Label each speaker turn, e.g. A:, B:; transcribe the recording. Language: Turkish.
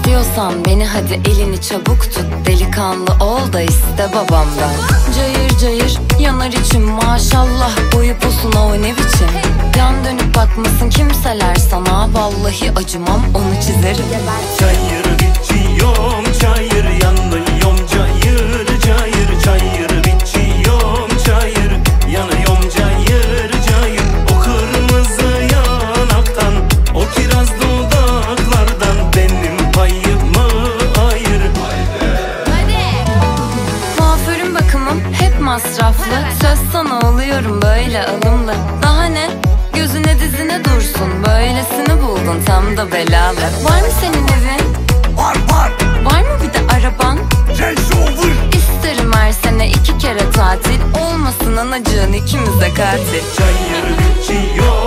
A: İstiyorsan beni hadi elini çabuk tut, delikanlı ol da iste babamdan. Cayır cayır yanar içim maşallah, boyu posuna o ne biçim. Yan dönüp bakmasın kimseler sana, vallahi acımam onu çizerim.
B: Çayır biçiyorum çayır, yanıyorum cayır cayır. Çayır biçiyorum çayır, yanıyorum cayır cayır. O kırmızı yanaktan, o kiraz dudaklardan benim payımı ayır.
A: Kuaförüm bakımım hep masraflı, söz sana oluyorum böyle alımlı. Daha ne? Gözüne dizine dursun, böylesini buldun tam da belalı. Var mı senin evin?
B: Var var.
A: Var mı bir de araban?
B: Range Rover.
A: İsterim her sene 2 kere tatil, olmasın anacığın ikimize katil.
B: Çayır biçiyorum